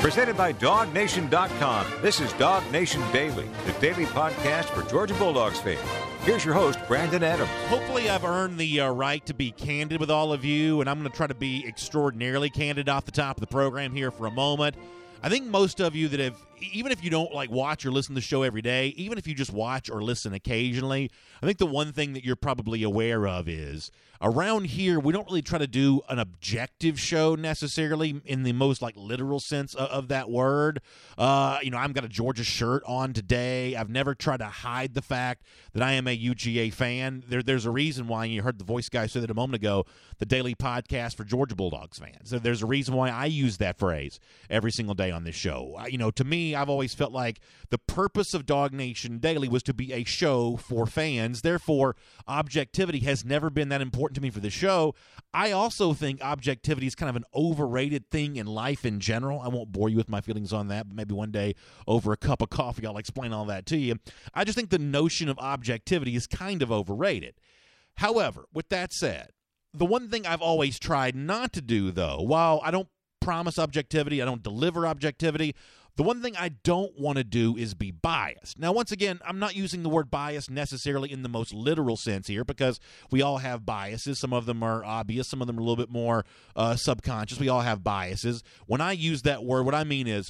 Presented by DogNation.com. This is Dog Nation Daily, the daily podcast for Georgia Bulldogs fans. Here's your host, Brandon Adams. Hopefully I've earned the right to be candid with all of you, and I'm going to try to be extraordinarily candid off the top of the program here for a moment. I think most of you that have, even if you don't watch or listen to the show every day, even if you just watch or listen occasionally, I think the one thing that you're probably aware of is around here, we don't really try to do an objective show necessarily in the most literal sense of that word. I've got a Georgia shirt on today. I've never tried to hide the fact that I am a UGA fan. There's a reason why, you heard the voice guy say that a moment ago, the daily podcast for Georgia Bulldogs fans. So there's a reason why I use that phrase every single day on this show. To me, I've always felt like the purpose of Dog Nation Daily was to be a show for fans. Therefore, objectivity has never been that important to me for the show. I also think objectivity is kind of an overrated thing in life in general. I won't bore you with my feelings on that, but maybe one day over a cup of coffee I'll explain all that to you. I just think the notion of objectivity is kind of overrated. However, with that said, the one thing I've always tried not to do, though, while I don't promise objectivity, I don't deliver objectivity, the one thing I don't want to do is be biased. Now, once again, I'm not using the word bias necessarily in the most literal sense here because we all have biases. Some of them are obvious. Some of them are a little bit more subconscious. We all have biases. When I use that word, what I mean is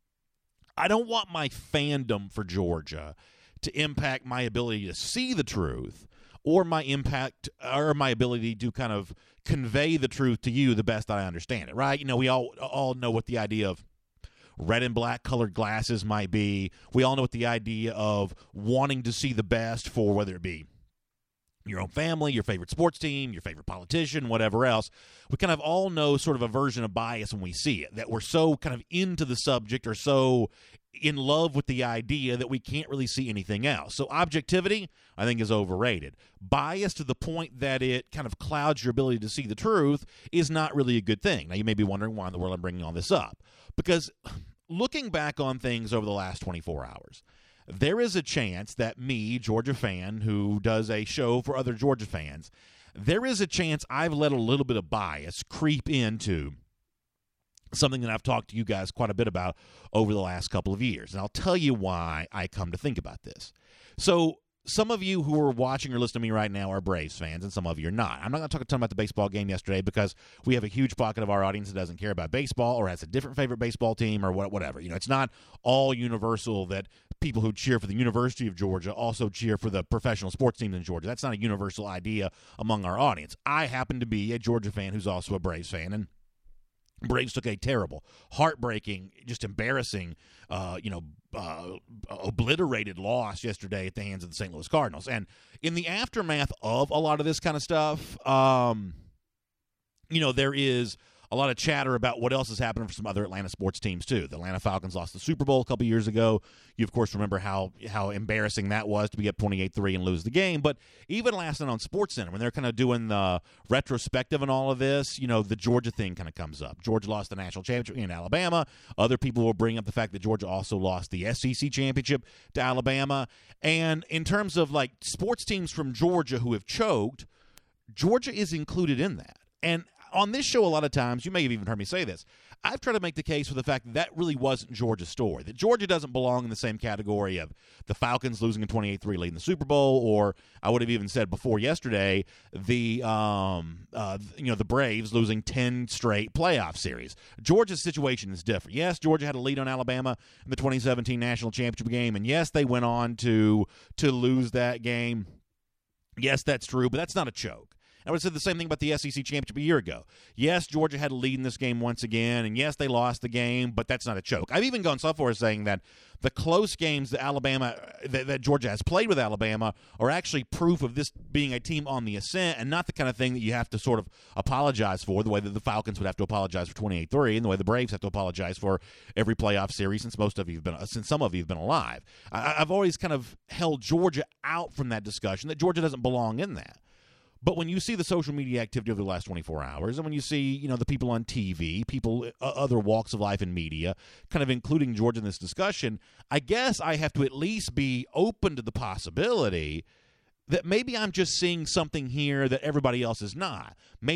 I don't want my fandom for Georgia to impact my ability to see the truth or my impact or my ability to kind of convey the truth to you the best that I understand it, right? We all know what the idea of red and black colored glasses might be. We all know what the idea of wanting to see the best for whether it be your own family, your favorite sports team, your favorite politician, whatever else. We kind of all know sort of a version of bias when we see it, that we're so kind of into the subject or so in love with the idea that we can't really see anything else. So objectivity, I think, is overrated. Bias to the point that it kind of clouds your ability to see the truth is not really a good thing. Now, you may be wondering why in the world I'm bringing all this up. Because looking back on things over the last 24 hours, there is a chance that me, Georgia fan, who does a show for other Georgia fans, there is a chance I've let a little bit of bias creep into something that I've talked to you guys quite a bit about over the last couple of years. And I'll tell you why I come to think about this. So some of you who are watching or listening to me right now are Braves fans, and some of you are not. I'm not going to talk a ton about the baseball game yesterday because we have a huge pocket of our audience that doesn't care about baseball or has a different favorite baseball team or whatever. It's not all universal that people who cheer for the University of Georgia also cheer for the professional sports teams in Georgia. That's not a universal idea among our audience. I happen to be a Georgia fan who's also a Braves fan, and Braves took a terrible, heartbreaking, just embarrassing, obliterated loss yesterday at the hands of the St. Louis Cardinals. And in the aftermath of a lot of this kind of stuff, there is a lot of chatter about what else is happening for some other Atlanta sports teams, too. The Atlanta Falcons lost the Super Bowl a couple years ago. You, of course, remember how embarrassing that was to be up 28-3 and lose the game. But even last night on SportsCenter, when they're kind of doing the retrospective and all of this, the Georgia thing kind of comes up. Georgia lost the national championship in Alabama. Other people will bring up the fact that Georgia also lost the SEC championship to Alabama. And in terms of, sports teams from Georgia who have choked, Georgia is included in that. And on this show, a lot of times, you may have even heard me say this, I've tried to make the case for the fact that really wasn't Georgia's story, that Georgia doesn't belong in the same category of the Falcons losing in 28-3 leading the Super Bowl, or I would have even said before yesterday, the Braves losing 10 straight playoff series. Georgia's situation is different. Yes, Georgia had a lead on Alabama in the 2017 national championship game, and yes, they went on to lose that game. Yes, that's true, but that's not a choke. I would have said the same thing about the SEC championship a year ago. Yes, Georgia had a lead in this game once again, and yes, they lost the game, but that's not a choke. I've even gone so far as saying that the close games that Georgia has played with Alabama are actually proof of this being a team on the ascent and not the kind of thing that you have to sort of apologize for, the way that the Falcons would have to apologize for 28-3 and the way the Braves have to apologize for every playoff series since some of you have been alive. I've always kind of held Georgia out from that discussion, that Georgia doesn't belong in that. But when you see the social media activity over the last 24 hours, and when you see, the people on TV, people, other walks of life and media, kind of including Georgia in this discussion, I guess I have to at least be open to the possibility that maybe I'm just seeing something here that everybody else is not. Maybe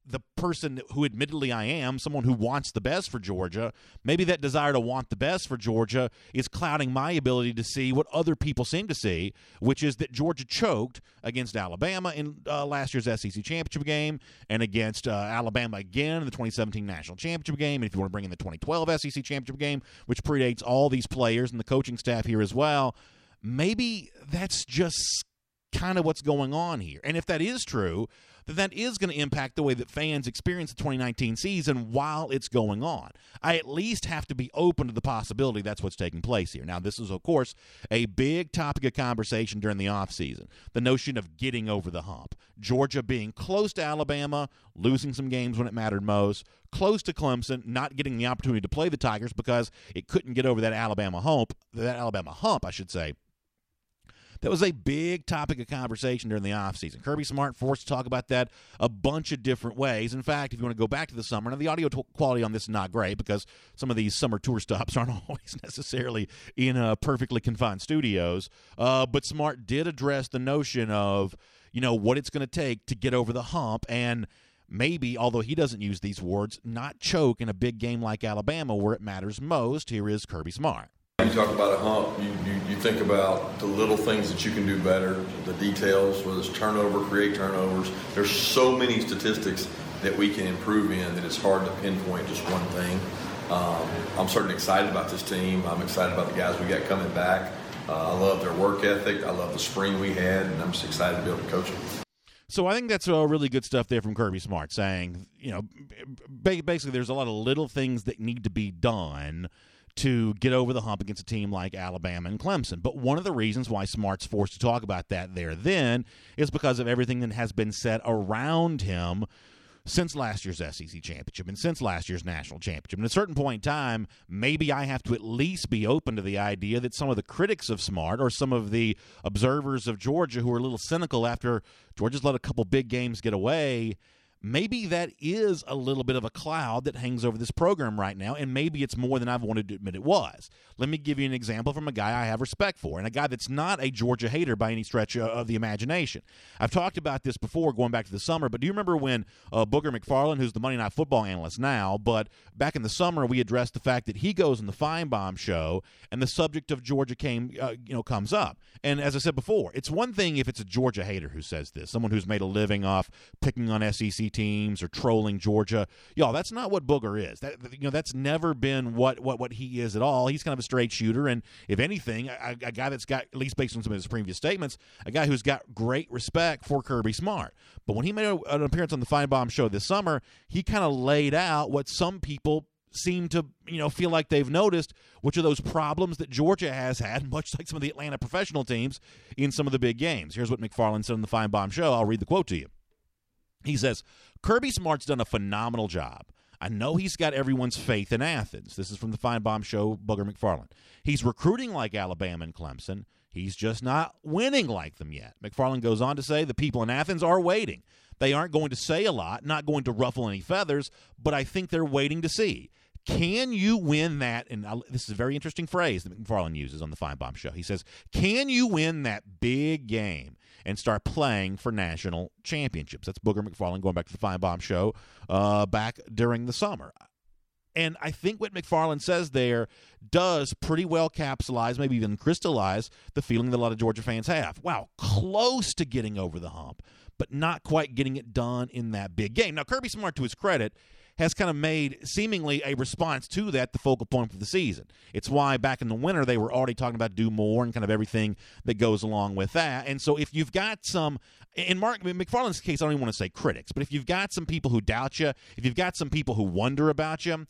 the person who admittedly I am, someone who wants the best for Georgia, maybe that desire to want the best for Georgia is clouding my ability to see what other people seem to see, which is that Georgia choked against Alabama in last year's SEC championship game and against Alabama again in the 2017 national championship game. And if you want to bring in the 2012 SEC championship game, which predates all these players and the coaching staff here as well, maybe that's just kind of what's going on here. And if that is true, then that is going to impact the way that fans experience the 2019 season while it's going on. I at least have to be open to the possibility that's what's taking place here. Now, this is, of course, a big topic of conversation during the offseason, the notion of getting over the hump. Georgia being close to Alabama, losing some games when it mattered most, close to Clemson, not getting the opportunity to play the Tigers because it couldn't get over that Alabama hump, I should say. That was a big topic of conversation during the offseason. Kirby Smart forced to talk about that a bunch of different ways. In fact, if you want to go back to the summer, now the audio quality on this is not great because some of these summer tour stops aren't always necessarily in perfectly confined studios. But Smart did address the notion of, what it's going to take to get over the hump and maybe, although he doesn't use these words, not choke in a big game like Alabama where it matters most. Here is Kirby Smart. You talk about a hump, you think about the little things that you can do better, the details, whether it's turnover, create turnovers. There's so many statistics that we can improve in that it's hard to pinpoint just one thing. I'm certainly excited about this team. I'm excited about the guys we got coming back. I love their work ethic. I love the spring we had, and I'm just excited to be able to coach them. So I think that's really good stuff there from Kirby Smart, saying, basically there's a lot of little things that need to be done to get over the hump against a team like Alabama and Clemson. But one of the reasons why Smart's forced to talk about that there then is because of everything that has been said around him since last year's SEC championship and since last year's national championship. And at a certain point in time, maybe I have to at least be open to the idea that some of the critics of Smart or some of the observers of Georgia who are a little cynical after Georgia's let a couple big games get away, maybe that is a little bit of a cloud that hangs over this program right now, and maybe it's more than I've wanted to admit it was. Let me give you an example from a guy I have respect for, and a guy that's not a Georgia hater by any stretch of the imagination. I've talked about this before going back to the summer, but do you remember when Booger McFarland, who's the Monday Night Football analyst now, but back in the summer we addressed the fact that he goes on the Feinbaum show, and the subject of Georgia comes up. And as I said before, it's one thing if it's a Georgia hater who says this, someone who's made a living off picking on SEC teams or trolling Georgia. Y'all, that's not what Booger is. That's never been what he is at all. He's kind of a straight shooter, and if anything, a guy that's got, at least based on some of his previous statements, a guy who's got great respect for Kirby Smart. But when he made an appearance on the Feinbaum show this summer, he kind of laid out what some people seem to feel like they've noticed, which are those problems that Georgia has had, much like some of the Atlanta professional teams in some of the big games. Here's what McFarland said on the Feinbaum show. I'll read the quote to you. He says, Kirby Smart's done a phenomenal job. I know he's got everyone's faith in Athens. This is from the Feinbaum show, Booger McFarland. He's recruiting like Alabama and Clemson. He's just not winning like them yet. McFarland goes on to say the people in Athens are waiting. They aren't going to say a lot, not going to ruffle any feathers, but I think they're waiting to see. Can you win that? And this is a very interesting phrase that McFarland uses on the Feinbaum show. He says, can you win that big game and start playing for national championships? That's Booger McFarland going back to the Feinbaum show back during the summer. And I think what McFarland says there does pretty well capsulize, maybe even crystallize, the feeling that a lot of Georgia fans have. Wow, close to getting over the hump, but not quite getting it done in that big game. Now, Kirby Smart, to his credit, has kind of made seemingly a response to that the focal point for the season. It's why back in the winter they were already talking about do more and kind of everything that goes along with that. And so if you've got some, in McFarland's case, I don't even want to say critics, but if you've got some people who doubt you, if you've got some people who wonder about you,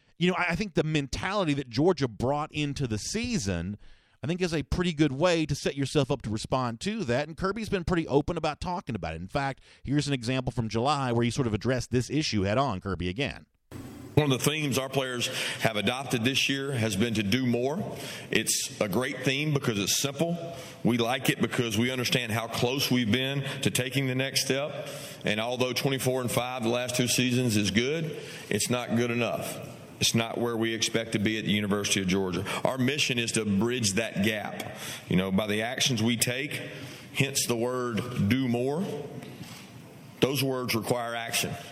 I think the mentality that Georgia brought into the season, I think, is a pretty good way to set yourself up to respond to that. And Kirby's been pretty open about talking about it. In fact, here's an example from July where he sort of addressed this issue head on, Kirby again. One of the themes our players have adopted this year has been to do more. It's a great theme because it's simple. We like it because we understand how close we've been to taking the next step. And although 24-5 the last two seasons is good, it's not good enough. It's not where we expect to be at the University of Georgia. Our mission is to bridge that gap, by the actions we take, hence the word do more. Those words require action.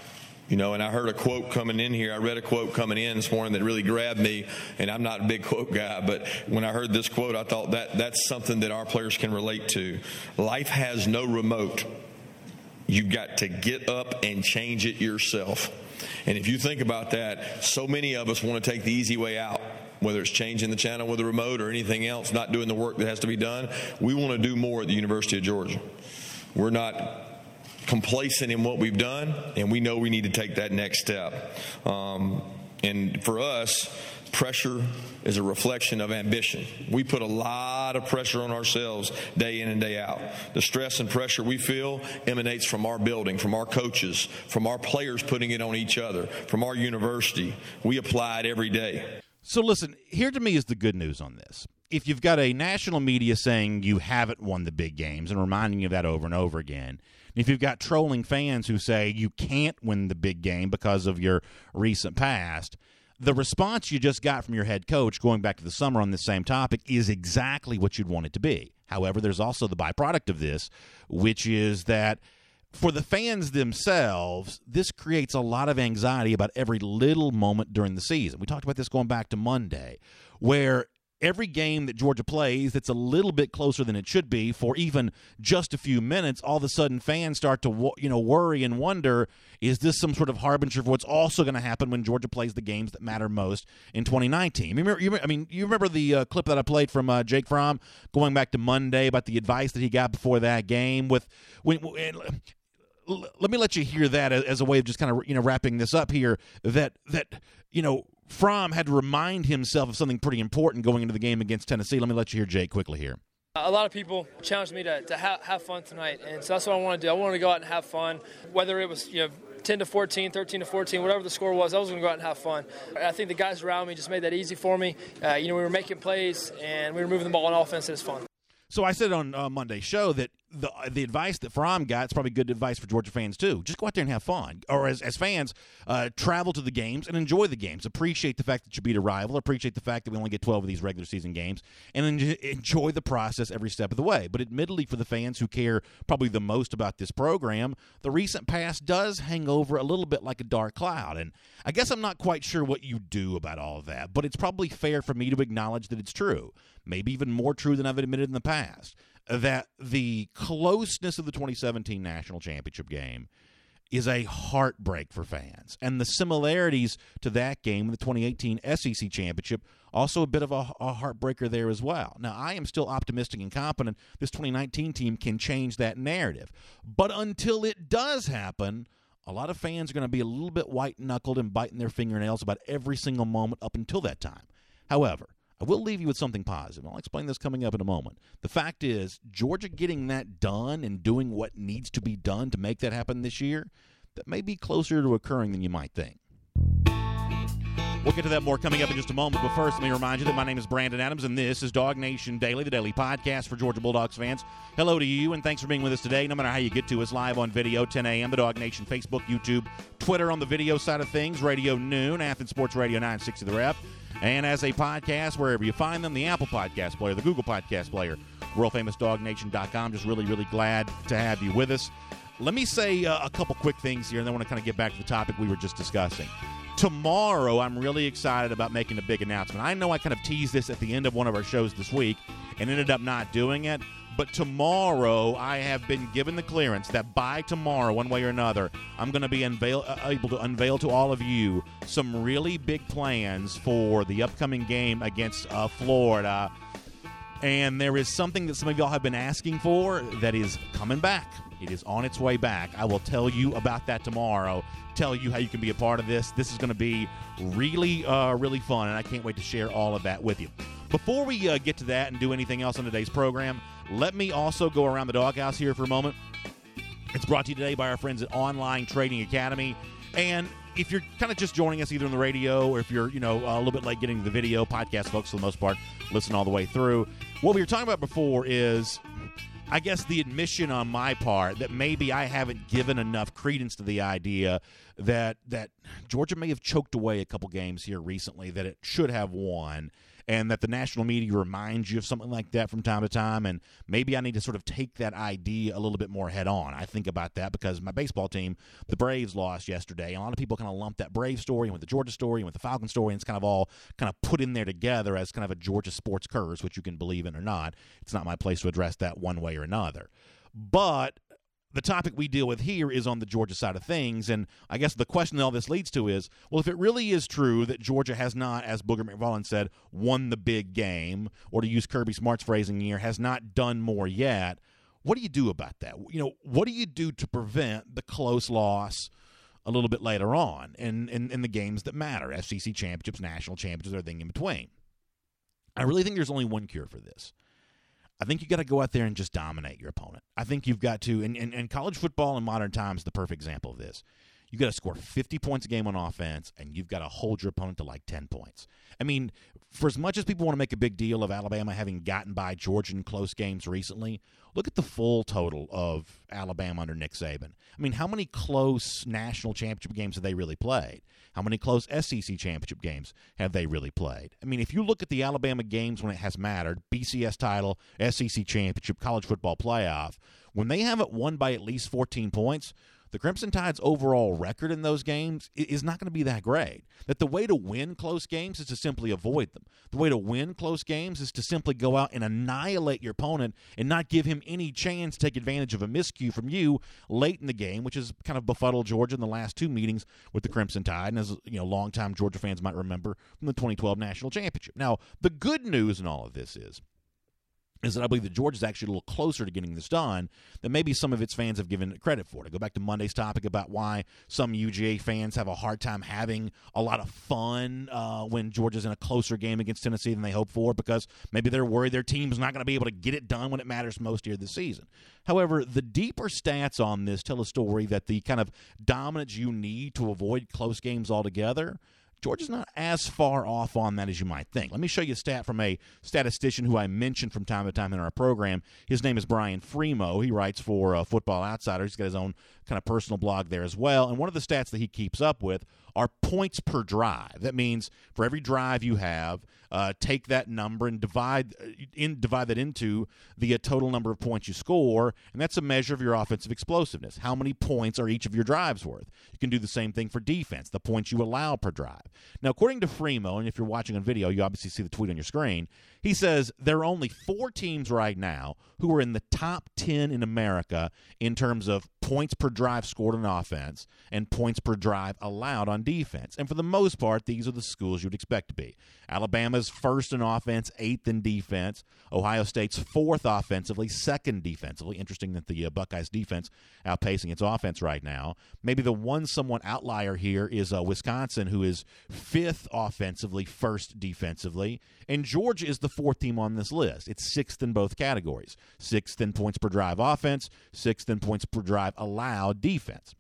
You know, and I heard a quote coming in here. I read a quote coming in this morning that really grabbed me, and I'm not a big quote guy, but when I heard this quote, I thought that's something that our players can relate to. Life has no remote. You've got to get up and change it yourself. And if you think about that, so many of us want to take the easy way out, whether it's changing the channel with a remote or anything else, not doing the work that has to be done. We want to do more at the University of Georgia. We're not complacent in what we've done, and we know we need to take that next step. And for us, pressure is a reflection of ambition. We put a lot of pressure on ourselves day in and day out. The stress and pressure we feel emanates from our building, from our coaches, from our players putting it on each other, from our university. We apply it every day. So listen, here to me is the good news on this. If you've got a national media saying you haven't won the big games and reminding you of that over and over again, and if you've got trolling fans who say you can't win the big game because of your recent past, the response you just got from your head coach going back to the summer on this same topic is exactly what you'd want it to be. However, there's also the byproduct of this, which is that for the fans themselves, this creates a lot of anxiety about every little moment during the season. We talked about this going back to Monday, where every game that Georgia plays that's a little bit closer than it should be for even just a few minutes, all of a sudden fans start to worry and wonder, is this some sort of harbinger of what's also going to happen when Georgia plays the games that matter most in 2019? You remember the clip that I played from Jake Fromm going back to Monday about the advice that he got before that game? Let me let you hear that as a way of just kind of wrapping this up here. That Fromm had to remind himself of something pretty important going into the game against Tennessee. Let me let you hear Jake quickly here. A lot of people challenged me to have fun tonight, and so that's what I want to do. I wanted to go out and have fun, whether it was 10-14, 13-14, whatever the score was. I was going to go out and have fun. I think the guys around me just made that easy for me. We were making plays and we were moving the ball on offense. It was fun. So I said on Monday's show that the advice that Fromm got is probably good advice for Georgia fans too. Just go out there and have fun. Or as fans, travel to the games and enjoy the games. Appreciate the fact that you beat a rival. Appreciate the fact that we only get 12 of these regular season games. And enjoy the process every step of the way. But admittedly, for the fans who care probably the most about this program, the recent past does hang over a little bit like a dark cloud. And I guess I'm not quite sure what you do about all of that. But it's probably fair for me to acknowledge that it's true. Maybe even more true than I've admitted in the past, that the closeness of the 2017 national championship game is a heartbreak for fans. And the similarities to that game, the 2018 SEC championship, also a bit of a heartbreaker there as well. Now, I am still optimistic and confident this 2019 team can change that narrative. But until it does happen, a lot of fans are going to be a little bit white-knuckled and biting their fingernails about every single moment up until that time. However, I will leave you with something positive. I'll explain this coming up in a moment. The fact is, Georgia getting that done and doing what needs to be done to make that happen this year, that may be closer to occurring than you might think. We'll get to that more coming up in just a moment. But first, let me remind you that my name is Brandon Adams, and this is Dog Nation Daily, the daily podcast for Georgia Bulldogs fans. Hello to you, and thanks for being with us today. No matter how you get to us, live on video, 10 a.m., the Dog Nation, Facebook, YouTube, Twitter on the video side of things, Radio Noon, Athens Sports Radio 960 The Ref, and as a podcast, wherever you find them, the Apple Podcast Player, the Google Podcast Player, worldfamousdognation.com. Just really, really glad to have you with us. Let me say a couple quick things here, and then I want to kind of get back to the topic we were just discussing. Tomorrow, I'm really excited about making a big announcement. I know I kind of teased this at the end of one of our shows this week and ended up not doing it, but tomorrow I have been given the clearance that by tomorrow, one way or another, I'm going to be able to unveil to all of you some really big plans for the upcoming game against Florida. And there is something that some of y'all have been asking for that is coming back. It is on its way back. I will tell you about that tomorrow, tell you how you can be a part of this. This is going to be really, really fun, and I can't wait to share all of that with you. Before we get to that and do anything else on today's program, let me also go around the doghouse here for a moment. It's brought to you today by our friends at Online Trading Academy. And if you're kind of just joining us either on the radio or if you're, a little bit late getting to the video, podcast folks for the most part listen all the way through. What we were talking about before is, I guess, the admission on my part that maybe I haven't given enough credence to the idea that Georgia may have choked away a couple games here recently that it should have won. and that the national media reminds you of something like that from time to time, and maybe I need to sort of take that idea a little bit more head on. I think about that because my baseball team, the Braves, lost yesterday, and a lot of people kind of lump that Braves story and with the Georgia story and with the Falcon story, and it's kind of all kind of put in there together as kind of a Georgia sports curse, which you can believe in or not. It's not my place to address that one way or another. But the topic we deal with here is on the Georgia side of things, and I guess the question that all this leads to is, well, if it really is true that Georgia has not, as Booger McFarland said, won the big game, or to use Kirby Smart's phrasing here, has not done more yet, what do you do about that? What do you do to prevent the close loss a little bit later on in the games that matter, SEC championships, national championships, everything in between? I really think there's only one cure for this. I think you got to go out there and just dominate your opponent. I think you've got to, and college football in modern times is the perfect example of this. You've got to score 50 points a game on offense, and you've got to hold your opponent to like 10 points. I mean, for as much as people want to make a big deal of Alabama having gotten by Georgia in close games recently, look at the full total of Alabama under Nick Saban. I mean, how many close national championship games have they really played? How many close SEC championship games have they really played? I mean, if you look at the Alabama games when it has mattered, BCS title, SEC championship, college football playoff, when they haven't won by at least 14 points, the Crimson Tide's overall record in those games is not going to be that great. That the way to win close games is to simply avoid them. The way to win close games is to simply go out and annihilate your opponent and not give him any chance to take advantage of a miscue from you late in the game, which has kind of befuddled Georgia in the last two meetings with the Crimson Tide, and as longtime Georgia fans might remember from the 2012 National Championship. Now, the good news in all of this is that I believe that Georgia's actually a little closer to getting this done than maybe some of its fans have given it credit for. To go back to Monday's topic about why some UGA fans have a hard time having a lot of fun when Georgia's in a closer game against Tennessee than they hope for, because maybe they're worried their team's not going to be able to get it done when it matters most here this season. However, the deeper stats on this tell a story that the kind of dominance you need to avoid close games altogether, Georgia's not as far off on that as you might think. Let me show you a stat from a statistician who I mentioned from time to time in our program. His name is Brian Freemo. He writes for Football Outsiders. He's got his own kind of personal blog there as well. And one of the stats that he keeps up with are points per drive. That means for every drive you have, take that number and divide that into the total number of points you score, and that's a measure of your offensive explosiveness. How many points are each of your drives worth? You can do the same thing for defense, the points you allow per drive. Now, according to Freemo, and if you're watching on video, you obviously see the tweet on your screen, he says there are only 4 teams right now who are in the top 10 in America in terms of points per drive scored on offense and points per drive allowed on defense. And for the most part, these are the schools you'd expect to be. Alabama's first in offense, 8th in defense. Ohio State's 4th offensively, 2nd defensively. Interesting that the Buckeyes defense outpacing its offense right now. Maybe the one somewhat outlier here is Wisconsin, who is 5th offensively, 1st defensively. And Georgia is the 4th team on this list. It's 6th in both categories. 6th in points per drive offense, 6th in points per drive allowed defense.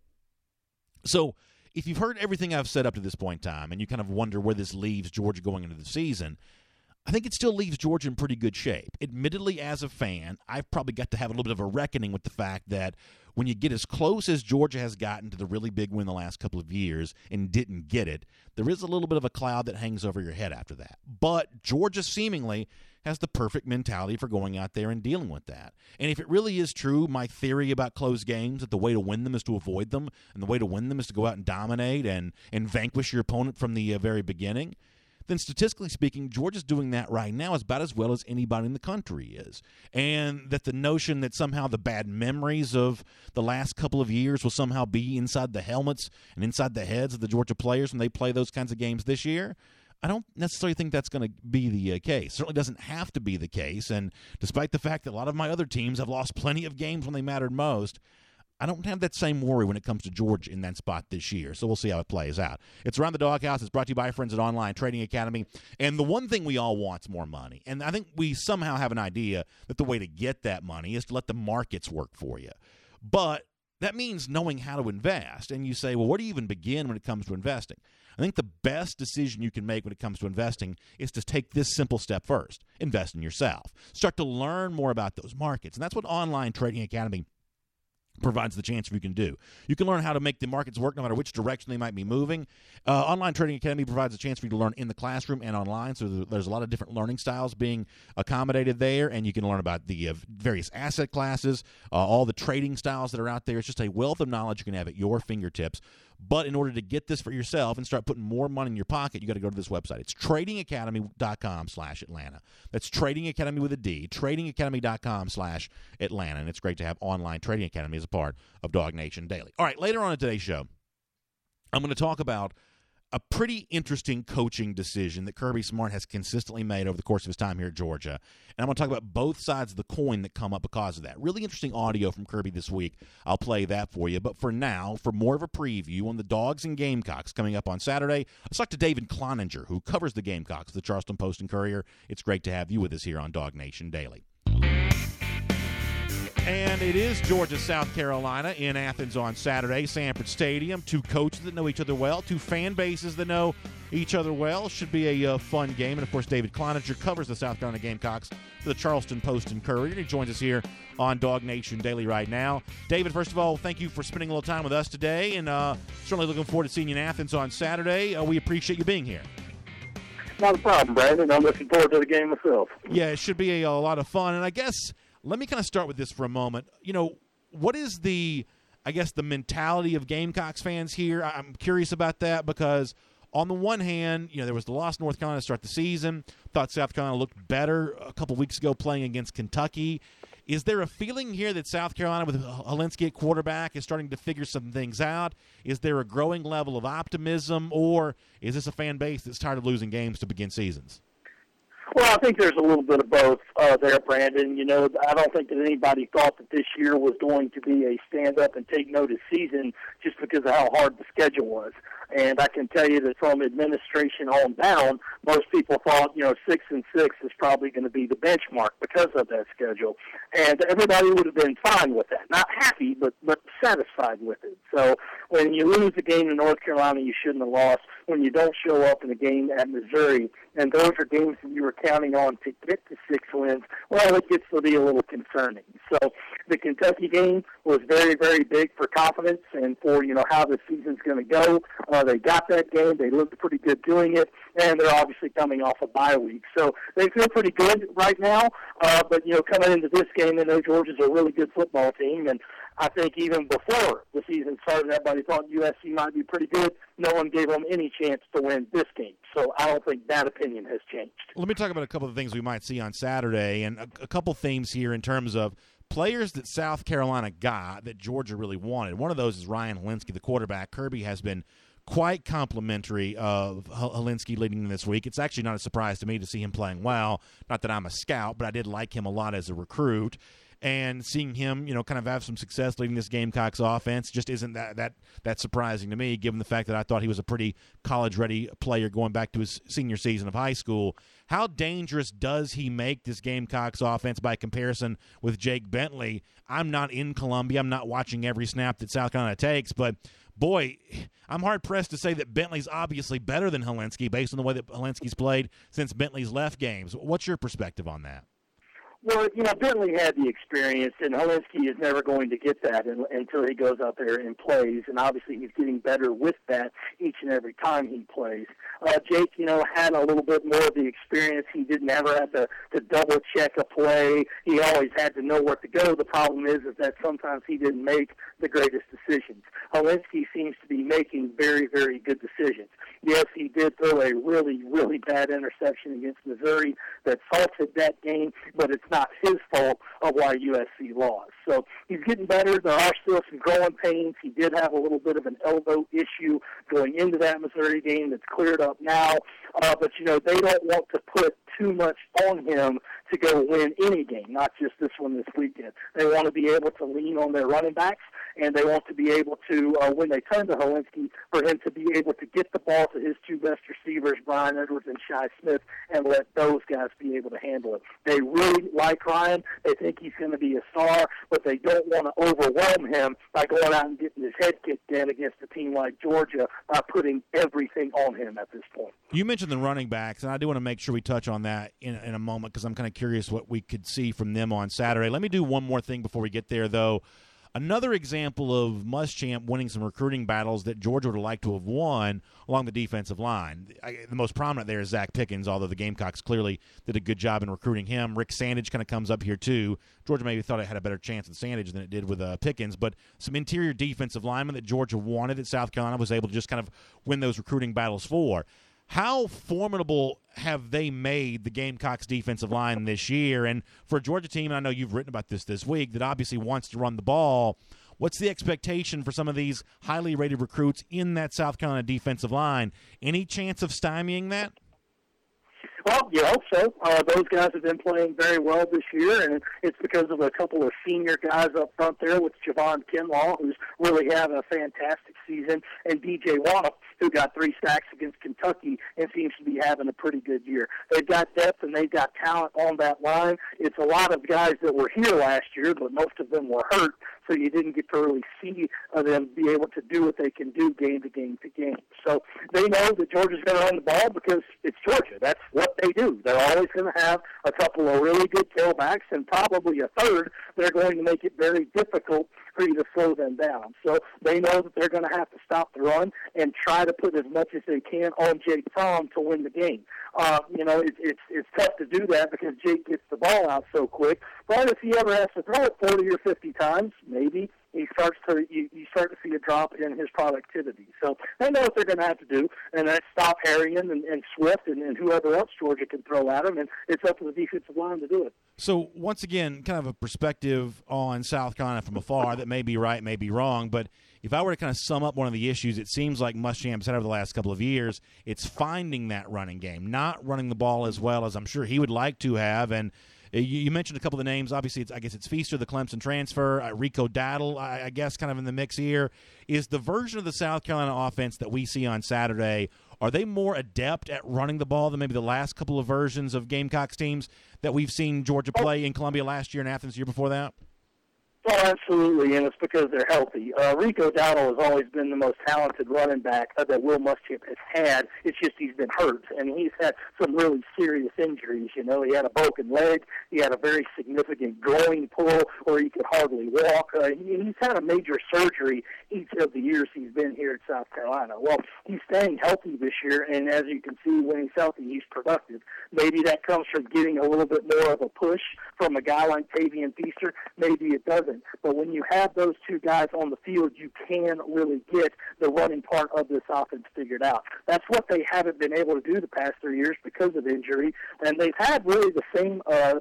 So if you've heard everything I've said up to this point in time and you kind of wonder where this leaves Georgia going into the season, I think it still leaves Georgia in pretty good shape. Admittedly, as a fan, I've probably got to have a little bit of a reckoning with the fact that when you get as close as Georgia has gotten to the really big win the last couple of years and didn't get it, there is a little bit of a cloud that hangs over your head after that. But Georgia seemingly has the perfect mentality for going out there and dealing with that. And if it really is true, my theory about close games, that the way to win them is to avoid them, and the way to win them is to go out and dominate and vanquish your opponent from the very beginning, then statistically speaking, Georgia's doing that right now about as well as anybody in the country is. And that the notion that somehow the bad memories of the last couple of years will somehow be inside the helmets and inside the heads of the Georgia players when they play those kinds of games this year, I don't necessarily think that's going to be the case. Certainly doesn't have to be the case. And despite the fact that a lot of my other teams have lost plenty of games when they mattered most, I don't have that same worry when it comes to Georgia in that spot this year. So we'll see how it plays out. It's Around the Doghouse. It's brought to you by our friends at Online Trading Academy. And the one thing we all want is more money. And I think we somehow have an idea that the way to get that money is to let the markets work for you. But that means knowing how to invest. And you say, well, where do you even begin when it comes to investing? I think the best decision you can make when it comes to investing is to take this simple step first. Invest in yourself. Start to learn more about those markets. And that's what Online Trading Academy provides the chance for you can do. You can learn how to make the markets work no matter which direction they might be moving. Online Trading Academy provides a chance for you to learn in the classroom and online, so there's a lot of different learning styles being accommodated there, and you can learn about the various asset classes, all the trading styles that are out there. It's just a wealth of knowledge you can have at your fingertips. But in order to get this for yourself and start putting more money in your pocket, you got to go to this website. It's tradingacademy.com/Atlanta. That's Trading Academy with a D, tradingacademy.com/Atlanta. And it's great to have Online Trading Academy as a part of Dog Nation Daily. All right, later on in today's show, I'm going to talk about a pretty interesting coaching decision that Kirby Smart has consistently made over the course of his time here at Georgia. And I'm going to talk about both sides of the coin that come up because of that. Really interesting audio from Kirby this week. I'll play that for you. But for now, for more of a preview on the Dogs and Gamecocks coming up on Saturday, let's talk to David Cloninger, who covers the Gamecocks, the Charleston Post and Courier. It's great to have you with us here on Dog Nation Daily. And it is Georgia, South Carolina in Athens on Saturday, Sanford Stadium. Two coaches that know each other well, two fan bases that know each other well. Should be a fun game. And, of course, David Cloninger covers the South Carolina Gamecocks for the Charleston Post and Courier. He joins us here on Dog Nation Daily right now. David, first of all, thank you for spending a little time with us today, and certainly looking forward to seeing you in Athens on Saturday. We appreciate you being here. Not a problem, Brandon. I'm looking forward to the game myself. Yeah, it should be a lot of fun. And I guess let me kind of start with this for a moment. You know, what is the mentality of Gamecocks fans here? I'm curious about that because on the one hand, you know, there was the loss to North Carolina to start the season. Thought South Carolina looked better a couple weeks ago playing against Kentucky. Is there a feeling here that South Carolina with Hilinski at quarterback is starting to figure some things out? Is there a growing level of optimism, or is this a fan base that's tired of losing games to begin seasons? Well, I think there's a little bit of both there, Brandon. You know, I don't think that anybody thought that this year was going to be a stand-up-and-take-notice season just because of how hard the schedule was. And I can tell you that from administration on down, most people thought, 6-6 is probably going to be the benchmark because of that schedule. And everybody would have been fine with that. Not happy, but satisfied with it. So when you lose a game in North Carolina you shouldn't have lost, when you don't show up in a game at Missouri, and those are games that you were counting on to get to 6 wins, well, it gets to be a little concerning. So the Kentucky game was very, very big for confidence and for, how the season's going to go. They got that game. They looked pretty good doing it, and they're obviously coming off a bye week. So they feel pretty good right now, but, coming into this game, they know Georgia's a really good football team, and I think even before the season started, everybody thought USC might be pretty good. No one gave them any chance to win this game. So I don't think that opinion has changed. Let me talk about a couple of things we might see on Saturday, and a couple themes here in terms of players that South Carolina got that Georgia really wanted. One of those is Ryan Hilinski, the quarterback. Kirby has been quite complimentary of Hilinski leading this week. It's actually not a surprise to me to see him playing well. Not that I'm a scout, but I did like him a lot as a recruit. And seeing him, kind of have some success leading this Gamecocks offense just isn't that surprising to me, given the fact that I thought he was a pretty college-ready player going back to his senior season of high school. How dangerous does he make this Gamecocks offense by comparison with Jake Bentley? I'm not in Columbia. I'm not watching every snap that South Carolina takes, but boy, I'm hard-pressed to say that Bentley's obviously better than Hilinski based on the way that Hilinski's played since Bentley's left games. What's your perspective on that? Well, Bentley had the experience, and Hilinski is never going to get that until he goes out there and plays, and obviously he's getting better with that each and every time he plays. Jake, had a little bit more of the experience. He didn't ever have to double-check a play. He always had to know where to go. The problem is that sometimes he didn't make the greatest decisions. Hilinski seems to be making very, very good decisions. Yes, he did throw a really, really bad interception against Missouri that salted that game, but it's not his fault of why USC lost. So he's getting better. There are still some growing pains. He did have a little bit of an elbow issue going into that Missouri game that's cleared up now. But, they don't want to put too much on him to go win any game, not just this one this weekend. They want to be able to lean on their running backs, and they want to be able to, when they turn to Hilinski, for him to be able to get the ball to his two best receivers, Brian Edwards and Shi Smith, and let those guys be able to handle it. They really like Ryan. They think he's going to be a star, but they don't want to overwhelm him by going out and getting his head kicked in against a team like Georgia by putting everything on him at this point. You mentioned the running backs, and I do want to make sure we touch on that in a moment because I'm kind of curious what we could see from them on Saturday. Let me do one more thing before we get there, though. Another example of Muschamp winning some recruiting battles that Georgia would have liked to have won along the defensive line. The most prominent there is Zach Pickens, although the Gamecocks clearly did a good job in recruiting him. Rick Sandage kind of comes up here too. Georgia maybe thought it had a better chance with Sandage than it did with Pickens, but some interior defensive linemen that Georgia wanted that South Carolina was able to just kind of win those recruiting battles for. How formidable have they made the Gamecocks defensive line this year? And for a Georgia team, and I know you've written about this week, that obviously wants to run the ball, what's the expectation for some of these highly rated recruits in that South Carolina defensive line? Any chance of stymieing that? Well, you hope so. Those guys have been playing very well this year, and it's because of a couple of senior guys up front there with Javon Kinlaw, who's really having a fantastic season, and DJ Waddle, who got 3 sacks against Kentucky and seems to be having a pretty good year. They've got depth and they've got talent on that line. It's a lot of guys that were here last year, but most of them were hurt, so you didn't get to really see them be able to do what they can do game to game to game. So they know that Georgia's going to run the ball because it's Georgia. That's what they do. They're always going to have a couple of really good tailbacks and probably a third. They're going to make it very difficult for you to slow them down. So they know that they're going to have to stop the run and try to put as much as they can on Jake Fromm to win the game. It's tough to do that because Jake gets the ball out so quick. But if he ever has to throw it 40 or 50 times, maybe you start to see a drop in his productivity. So they know what they're going to have to do, and that's stop Harrion and Swift and whoever else Georgia can throw at him, and it's up to the defensive line to do it. So once again, kind of a perspective on South Carolina from afar that may be right, may be wrong, but if I were to kind of sum up one of the issues, it seems like Muschamp's had over the last couple of years, it's finding that running game, not running the ball as well as I'm sure he would like to have. And you mentioned a couple of the names. Obviously, I guess it's Feaster, the Clemson transfer, Rico Daddle, I guess, kind of in the mix here. Is the version of the South Carolina offense that we see on Saturday, are they more adept at running the ball than maybe the last couple of versions of Gamecocks teams that we've seen Georgia play in Columbia last year and Athens the year before that? Oh, absolutely, and it's because they're healthy. Rico Dowdle has always been the most talented running back that Will Muschamp has had. It's just he's been hurt, and he's had some really serious injuries. You know, he had a broken leg. He had a very significant groin pull where he could hardly walk. He's had a major surgery each of the years he's been here at South Carolina. Well, he's staying healthy this year, and as you can see, when he's healthy, he's productive. Maybe that comes from getting a little bit more of a push from a guy like Tavian Feaster. Maybe it doesn't. But when you have those two guys on the field, you can really get the running part of this offense figured out. That's what they haven't been able to do the past 3 years because of injury, and they've had really the same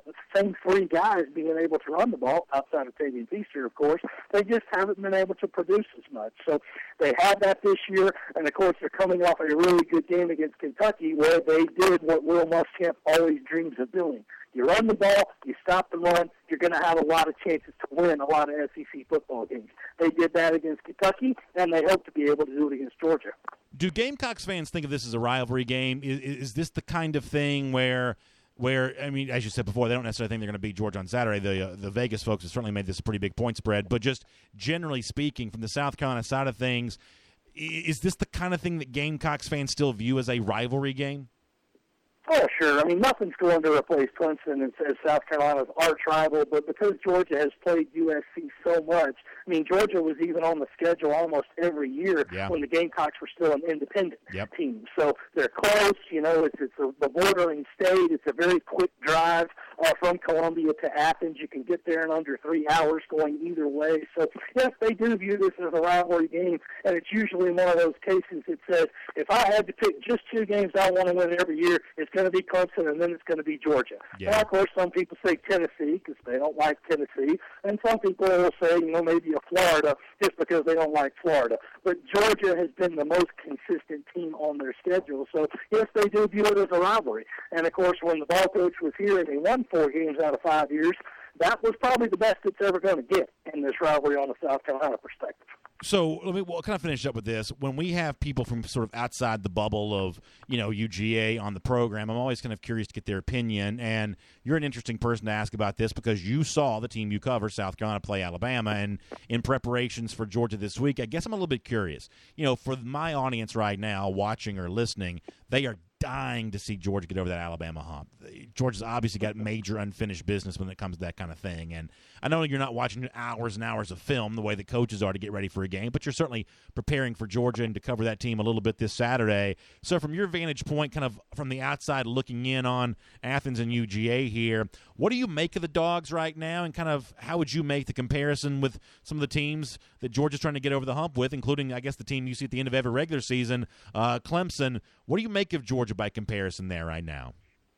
3 guys being able to run the ball, outside of Tavian Feaster, of course. They just haven't been able to produce as much. So they had that this year, and, of course, they're coming off a really good game against Kentucky where they did what Will Muschamp always dreams of doing. You run the ball, you stop the run, you're going to have a lot of chances to win a lot of SEC football games. They did that against Kentucky, and they hope to be able to do it against Georgia. Do Gamecocks fans think of this as a rivalry game? Is this the kind of thing where, I mean, as you said before, they don't necessarily think they're going to beat Georgia on Saturday. The Vegas folks have certainly made this a pretty big point spread. But just generally speaking, from the South Carolina side of things, is this the kind of thing that Gamecocks fans still view as a rivalry game? Oh, sure. I mean, nothing's going to replace Clemson as South Carolina's arch rival, but because Georgia has played USC so much, I mean, Georgia was even on the schedule almost every year when the Gamecocks were still an independent team. So they're close. You know, it's the bordering state. It's a very quick drive from Columbia to Athens. You can get there in under 3 hours going either way. So, yes, they do view this as a rivalry game, and it's usually one of those cases that says, if I had to pick just 2 games I want to win every year, it's going to be Clemson, and then it's going to be Georgia. Yeah. And, of course, some people say Tennessee because they don't like Tennessee, and some people will say, you know, maybe a Florida just because they don't like Florida. But Georgia has been the most consistent team on their schedule, so, yes, they do view it as a rivalry. And, of course, when the ball coach was here and they won 4 games out of 5 years, that was probably the best it's ever going to get in this rivalry on the South Carolina perspective. So we'll kind of finish up with this. When we have people from sort of outside the bubble of, you know, UGA on the program, I'm always kind of curious to get their opinion. And you're an interesting person to ask about this because you saw the team you cover, South Carolina, play Alabama. And in preparations for Georgia this week, I guess I'm a little bit curious. You know, for my audience right now, watching or listening, they are dying to see Georgia get over that Alabama hump. Georgia's obviously got major unfinished business when it comes to that kind of thing. And I know you're not watching hours and hours of film the way the coaches are to get ready for a game, but you're certainly preparing for Georgia and to cover that team a little bit this Saturday. So from your vantage point, kind of from the outside looking in on Athens and UGA here, what do you make of the Dogs right now, and kind of how would you make the comparison with some of the teams that Georgia's trying to get over the hump with, including, I guess, the team you see at the end of every regular season, Clemson? What do you make of Georgia by comparison there right now?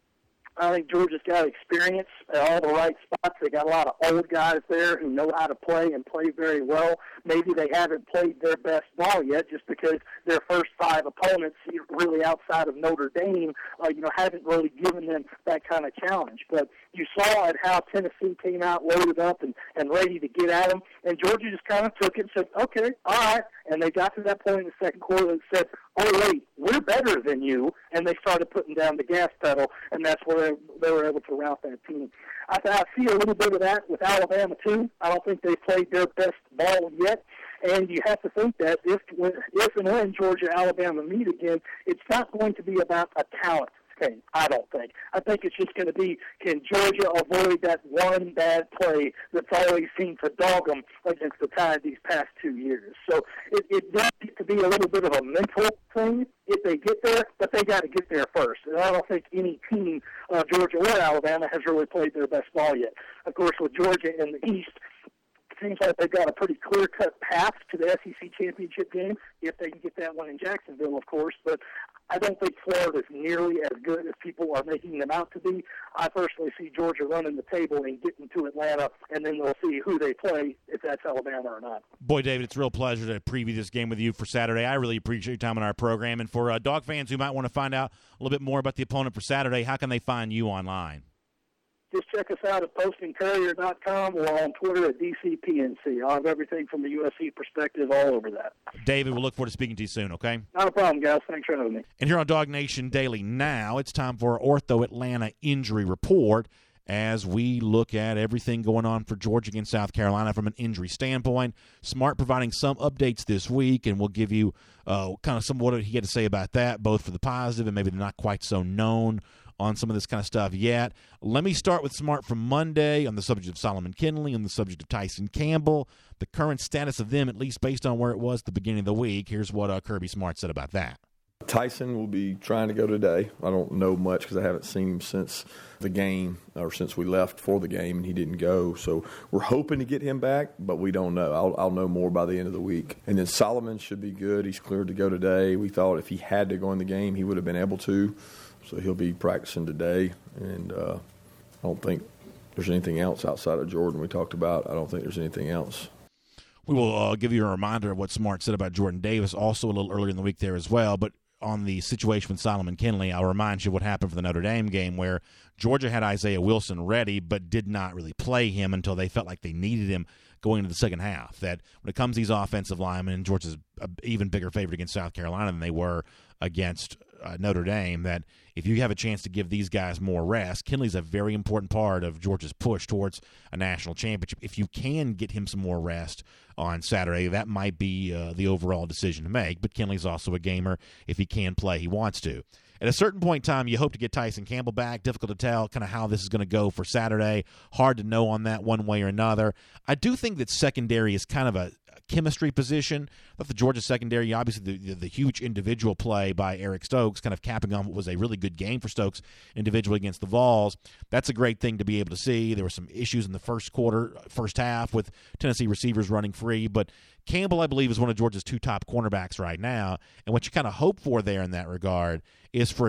I think Georgia's got experience at all the right spots. They got a lot of old guys there who know how to play and play very well. Maybe they haven't played their best ball yet just because their first 5 opponents, really outside of Notre Dame, haven't really given them that kind of challenge. But you saw at how Tennessee came out loaded up and ready to get at them, and Georgia just kind of took it and said, okay, all right. And they got to that point in the second quarter and said, oh, wait, we're better than you. And they started putting down the gas pedal, and that's where they were able to rout that team. I see a little bit of that with Alabama, too. I don't think they've played their best ball yet. And you have to think that if and when Georgia and Alabama meet again, it's not going to be about a talent thing, I don't think. I think it's just going to be, can Georgia avoid that one bad play that's always seemed to dog them against the Tide these past 2 years. So it does need to be a little bit of a mental thing if they get there, but they got to get there first. And I don't think any team, Georgia or Alabama, has really played their best ball yet. Of course, with Georgia in the East, it seems like they've got a pretty clear-cut path to the SEC championship game, if they can get that one in Jacksonville, of course. But I don't think Florida is nearly as good as people are making them out to be. I personally see Georgia running the table and getting to Atlanta, and then they'll see who they play, if that's Alabama or not. Boy, David, it's a real pleasure to preview this game with you for Saturday. I really appreciate your time on our program. And for Dog fans who might want to find out a little bit more about the opponent for Saturday, how can they find you online? Just check us out at postingcourier.com or on Twitter at DCPNC. I'll have everything from the USC perspective all over that. David, we'll look forward to speaking to you soon, okay? Not a problem, guys. Thanks for having me. And here on Dog Nation Daily now, it's time for our Ortho Atlanta Injury Report as we look at everything going on for Georgia against South Carolina from an injury standpoint. Smart providing some updates this week, and we'll give you kind of some what he had to say about that, both for the positive and maybe the not quite so known on some of this kind of stuff yet. Let me start with Smart from Monday on the subject of Solomon Kinley, on the subject of Tyson Campbell, the current status of them, at least based on where it was at the beginning of the week. Here's what Kirby Smart said about that. Tyson will be trying to go today. I don't know much because I haven't seen him since the game or since we left for the game, and he didn't go. So we're hoping to get him back, but we don't know. I'll know more by the end of the week. And then Solomon should be good. He's cleared to go today. We thought if he had to go in the game, he would have been able to. So he'll be practicing today, and I don't think there's anything else outside of Jordan we talked about. I don't think there's anything else. We will give you a reminder of what Smart said about Jordan Davis also a little earlier in the week there as well. But on the situation with Solomon Kinley, I'll remind you what happened for the Notre Dame game where Georgia had Isaiah Wilson ready but did not really play him until they felt like they needed him going into the second half. That when it comes to these offensive linemen, Georgia's an even bigger favorite against South Carolina than they were against Notre Dame, that if you have a chance to give these guys more rest, Kinley's a very important part of Georgia's push towards a national championship. If you can get him some more rest on Saturday, that might be the overall decision to make. But Kinley's also a gamer. If he can play, he wants to. At a certain point in time, you hope to get Tyson Campbell back. Difficult to tell kind of how this is going to go for Saturday. Hard to know on that one way or another. I do think that secondary is kind of a chemistry position. But the Georgia secondary, obviously the huge individual play by Eric Stokes, kind of capping on what was a really good game for Stokes individually against the Vols. That's a great thing to be able to see. There were some issues in the first half with Tennessee receivers running free, but Campbell, I believe, is one of Georgia's 2 top cornerbacks right now. And what you kind of hope for there in that regard is for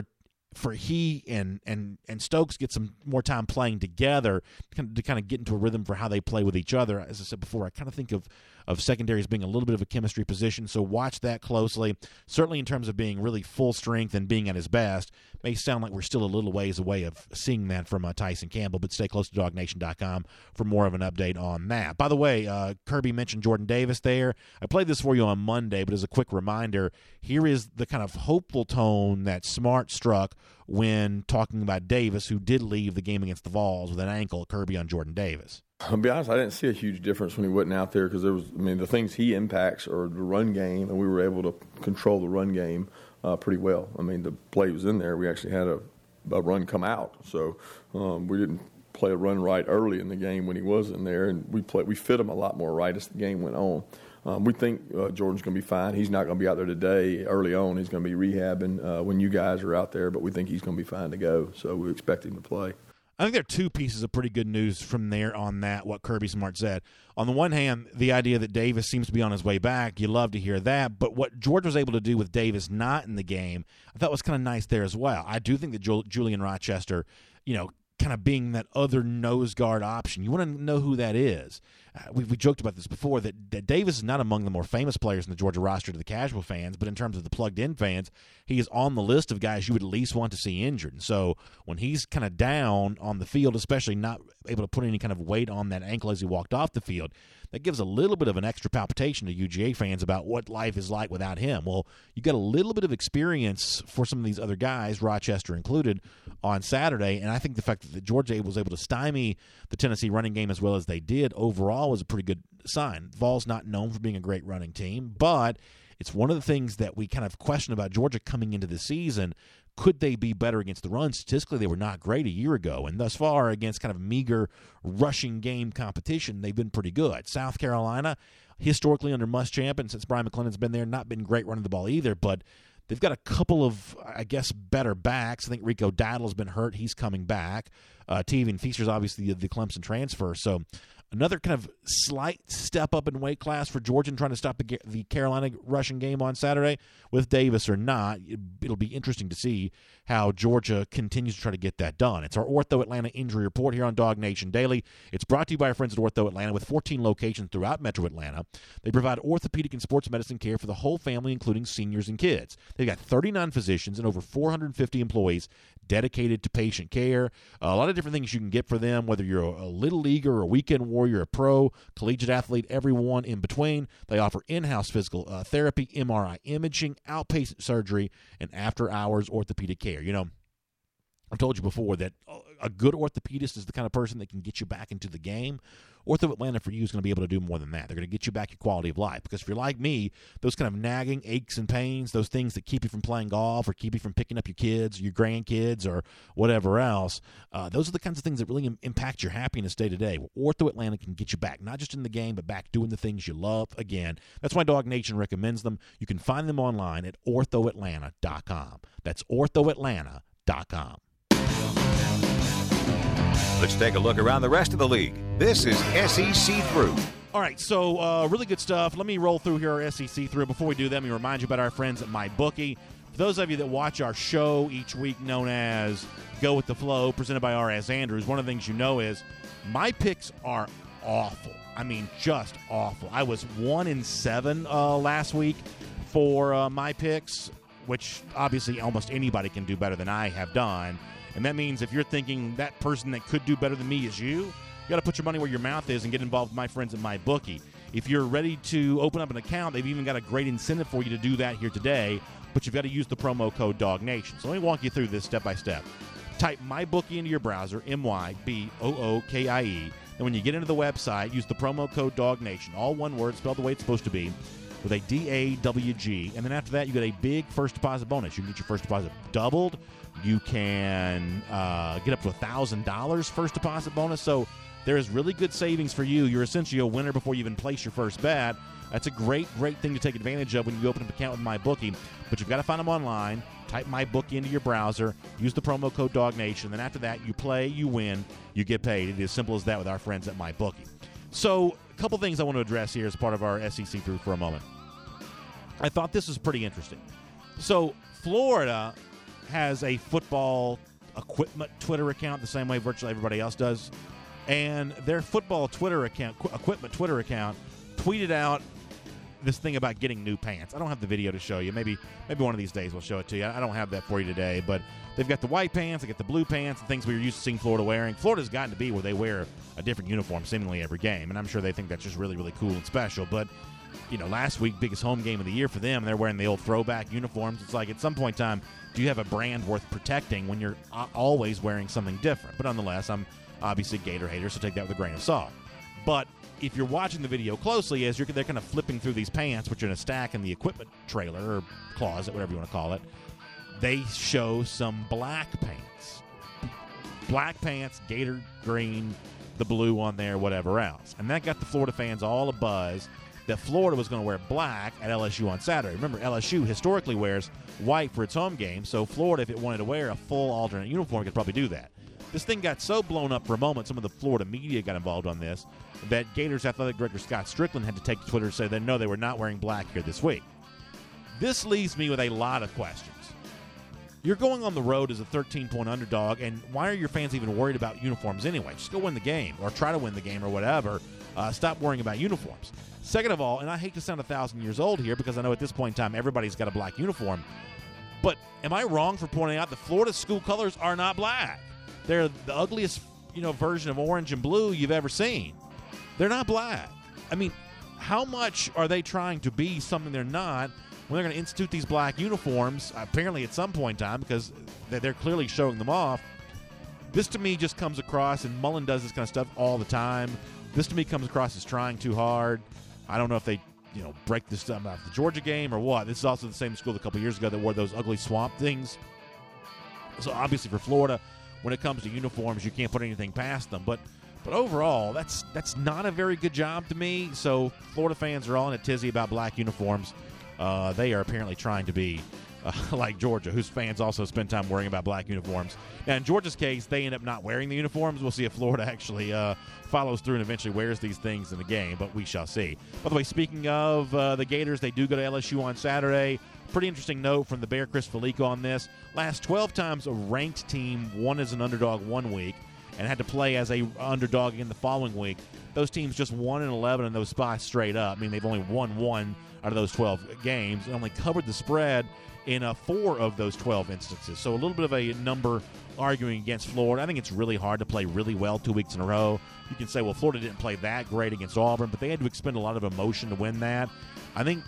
he and Stokes get some more time playing together to kind of get into a rhythm for how they play with each other. As I said before, I kind of think of secondary as being a little bit of a chemistry position, so watch that closely. Certainly in terms of being really full strength and being at his best. May sound like we're still a little ways away of seeing that from Tyson Campbell, but stay close to DogNation.com for more of an update on that. By the way, Kirby mentioned Jordan Davis there. I played this for you on Monday, but as a quick reminder, here is the kind of hopeful tone that Smart struck when talking about Davis, who did leave the game against the Vols with an ankle. Kirby on Jordan Davis. I'll be honest, I didn't see a huge difference when he wasn't out there because the things he impacts are the run game, and we were able to control the run game pretty well. I mean, the play was in there. We actually had a run come out, so we didn't play a run right early in the game when he was in there, and we fit him a lot more right as the game went on. We think Jordan's going to be fine. He's not going to be out there today. Early on, he's going to be rehabbing when you guys are out there, but we think he's going to be fine to go, so we expect him to play. I think there are two pieces of pretty good news from there on that, what Kirby Smart said. On the one hand, the idea that Davis seems to be on his way back, you love to hear that. But what George was able to do with Davis not in the game, I thought was kind of nice there as well. I do think that Julian Rochester, kind of being that other nose guard option. You want to know who that is. We joked about this before, that Davis is not among the more famous players in the Georgia roster to the casual fans, but in terms of the plugged-in fans, he is on the list of guys you would at least want to see injured. And so when he's kind of down on the field, especially not able to put any kind of weight on that ankle as he walked off the field, that gives a little bit of an extra palpitation to UGA fans about what life is like without him. Well, you got a little bit of experience for some of these other guys, Rochester included, on Saturday, and I think the fact that Georgia was able to stymie the Tennessee running game as well as they did overall was a pretty good sign. Vol's not known for being a great running team, but it's one of the things that we kind of question about Georgia coming into the season. Could they be better against the run? Statistically, they were not great a year ago, and thus far against kind of meager rushing game competition, they've been pretty good. South Carolina, historically under Muschamp, and since Brian McClendon's been there, not been great running the ball either, but they've got a couple of, I guess, better backs. I think Rico Daddle's been hurt. He's coming back. Tevian Feaster's obviously the Clemson transfer, so another kind of slight step up in weight class for Georgia in trying to stop the Carolina rushing game on Saturday. With Davis or not, it'll be interesting to see how Georgia continues to try to get that done. It's our Ortho Atlanta Injury Report here on Dog Nation Daily. It's brought to you by our friends at Ortho Atlanta with 14 locations throughout Metro Atlanta. They provide orthopedic and sports medicine care for the whole family, including seniors and kids. They've got 39 physicians and over 450 employees dedicated to patient care. A lot of different things you can get for them, whether you're a little leaguer or a weekend warrior, a pro, collegiate athlete, everyone in between. They offer in-house physical therapy, MRI imaging, outpatient surgery, and after-hours orthopedic care. I've told you before that a good orthopedist is the kind of person that can get you back into the game. Ortho Atlanta for you is going to be able to do more than that. They're going to get you back your quality of life. Because if you're like me, those kind of nagging aches and pains, those things that keep you from playing golf or keep you from picking up your kids, your grandkids, or whatever else, those are the kinds of things that really impact your happiness day to day. Well, Ortho Atlanta can get you back, not just in the game, but back doing the things you love again. That's why Dog Nation recommends them. You can find them online at orthoatlanta.com. That's orthoatlanta.com. Let's take a look around the rest of the league. This is SEC Through. All right, so really good stuff. Let me roll through here our SEC Through. Before we do that, let me remind you about our friends at MyBookie. For those of you that watch our show each week known as Go With The Flow, presented by R.S. Andrews, one of the things you know is my picks are awful. I mean, just awful. I was 1-7 last week for my picks, which obviously almost anybody can do better than I have done. And that means if you're thinking that person that could do better than me is you got to put your money where your mouth is and get involved with my friends at MyBookie. If you're ready to open up an account, they've even got a great incentive for you to do that here today, but you've got to use the promo code DOGNATION. So let me walk you through this step by step. Type MyBookie into your browser, MyBookie. And when you get into the website, use the promo code DOGNATION, all one word, spelled the way it's supposed to be, with a DAWG. And then after that, you get a big first deposit bonus. You can get your first deposit doubled. You can get up to $1,000 first deposit bonus. So there is really good savings for you. You're essentially a winner before you even place your first bet. That's a great, great thing to take advantage of when you open an account with MyBookie. But you've got to find them online. Type MyBookie into your browser. Use the promo code DOGNATION. Then after that, you play, you win, you get paid. It is as simple as that with our friends at MyBookie. So a couple things I want to address here as part of our SEC Through for a moment. I thought this was pretty interesting. So Florida has a football equipment Twitter account the same way virtually everybody else does. And their football Twitter account, equipment Twitter account, tweeted out this thing about getting new pants. I don't have the video to show you. Maybe one of these days we'll show it to you. I don't have that for you today. But they've got the white pants, they got the blue pants, and things we were used to seeing Florida wearing. Florida's gotten to be where they wear a different uniform seemingly every game. And I'm sure they think that's just really, really cool and special. But last week, biggest home game of the year for them, they're wearing the old throwback uniforms. It's like at some point in time, do you have a brand worth protecting when you're always wearing something different? But nonetheless, I'm obviously a Gator hater, so take that with a grain of salt. But if you're watching the video closely, as they're kind of flipping through these pants, which are in a stack in the equipment trailer or closet, whatever you want to call it, they show some black pants. Black pants, gator green, the blue on there, whatever else. And that got the Florida fans all abuzz that Florida was going to wear black at LSU on Saturday. Remember, LSU historically wears white for its home game, so Florida, if it wanted to wear a full alternate uniform, could probably do that. This thing got so blown up for a moment, some of the Florida media got involved on this, that Gators athletic director Scott Strickland had to take to Twitter and say that no, they were not wearing black here this week. This leaves me with a lot of questions. You're going on the road as a 13-point underdog, and why are your fans even worried about uniforms anyway? Just go win the game, or try to win the game, or whatever. Stop worrying about uniforms. Second of all, and I hate to sound 1,000 years old here, because I know at this point in time everybody's got a black uniform, but am I wrong for pointing out that Florida school colors are not black? They're the ugliest, version of orange and blue you've ever seen. They're not black. I mean, how much are they trying to be something they're not when they're going to institute these black uniforms, apparently at some point in time, because they're clearly showing them off? This to me just comes across, and Mullen does this kind of stuff all the time, this to me comes across as trying too hard. I don't know if they break this stuff out of the Georgia game or what. This is also the same school a couple years ago that wore those ugly swamp things. So obviously for Florida, when it comes to uniforms, you can't put anything past them. But overall, that's not a very good job to me. So Florida fans are all in a tizzy about black uniforms. They are apparently trying to be like Georgia, whose fans also spend time worrying about black uniforms. Now, in Georgia's case, they end up not wearing the uniforms. We'll see if Florida actually follows through and eventually wears these things in the game, but we shall see. By the way, speaking of the Gators, they do go to LSU on Saturday. Pretty interesting note from the Bear, Chris Felico, on this. Last 12 times a ranked team won as an underdog one week and had to play as a underdog again the following week. Those teams just 1-11 in those spots straight up. I mean, they've only won one out of those 12 games and only covered the spread in 4 of those 12 instances. So a little bit of a number arguing against Florida. I think it's really hard to play really well 2 weeks in a row. You can say, well, Florida didn't play that great against Auburn, but they had to expend a lot of emotion to win that. I think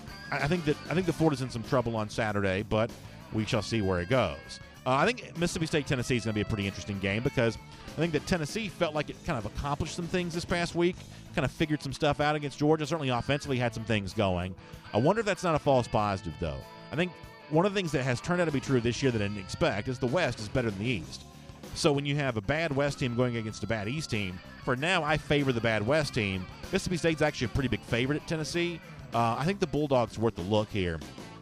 that Florida's in some trouble on Saturday, but we shall see where it goes. I think Mississippi State-Tennessee is going to be a pretty interesting game because I think that Tennessee felt like it kind of accomplished some things this past week, kind of figured some stuff out against Georgia, certainly offensively had some things going. I wonder if that's not a false positive, though. I think one of the things that has turned out to be true this year that I didn't expect is the West is better than the East. So when you have a bad West team going against a bad East team, for now I favor the bad West team. Mississippi State's actually a pretty big favorite at Tennessee. I think the Bulldogs are worth the look here.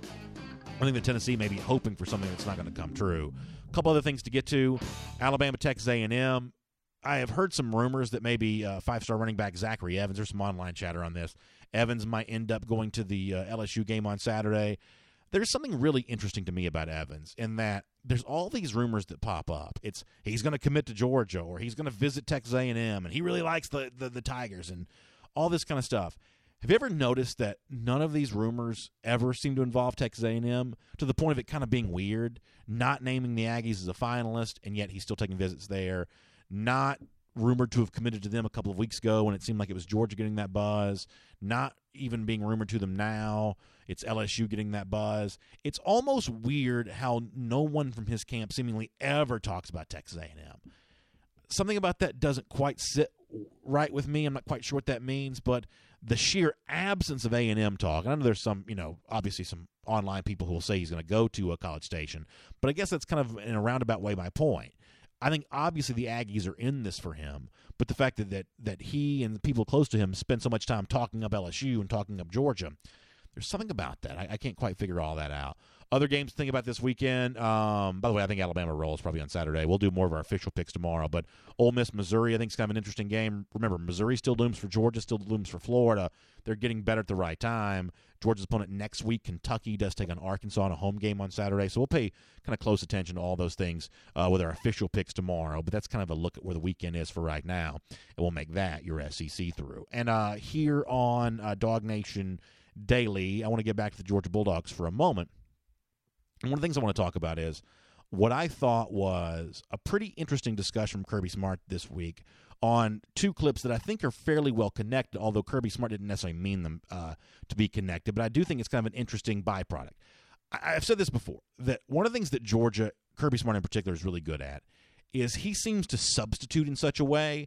I think that Tennessee may be hoping for something that's not going to come true. A couple other things to get to. Alabama, Texas A&M. I have heard some rumors that maybe 5-star running back Zachary Evans, there's some online chatter on this, Evans might end up going to the LSU game on Saturday. There's something really interesting to me about Evans in that there's all these rumors that pop up. It's he's going to commit to Georgia or he's going to visit Texas A&M and he really likes the Tigers and all this kind of stuff. Have you ever noticed that none of these rumors ever seem to involve Texas A&M to the point of it kind of being weird, not naming the Aggies as a finalist, and yet he's still taking visits there, not rumored to have committed to them a couple of weeks ago when it seemed like it was Georgia getting that buzz, not even being rumored to them now, it's LSU getting that buzz. It's almost weird how no one from his camp seemingly ever talks about Texas A&M. Something about that doesn't quite sit right with me. I'm not quite sure what that means, but the sheer absence of A&M talk, and I know there's some, obviously some online people who will say he's going to go to a College Station, but I guess that's kind of in a roundabout way my point. I think obviously the Aggies are in this for him, but the fact that he and the people close to him spend so much time talking up LSU and talking up Georgia, there's something about that. I can't quite figure all that out. Other games to think about this weekend. By the way, I think Alabama rolls probably on Saturday. We'll do more of our official picks tomorrow. But Ole Miss, Missouri, I think is kind of an interesting game. Remember, Missouri still looms for Georgia, still looms for Florida. They're getting better at the right time. Georgia's opponent next week, Kentucky, does take on Arkansas in a home game on Saturday. So we'll pay kind of close attention to all those things with our official picks tomorrow. But that's kind of a look at where the weekend is for right now. And we'll make that your SEC through. And here on Dog Nation Daily, I want to get back to the Georgia Bulldogs for a moment. And one of the things I want to talk about is what I thought was a pretty interesting discussion from Kirby Smart this week on 2 clips that I think are fairly well connected, although Kirby Smart didn't necessarily mean them to be connected, but I do think it's kind of an interesting byproduct. I've said this before, that one of the things that Georgia, Kirby Smart in particular, is really good at is he seems to substitute in such a way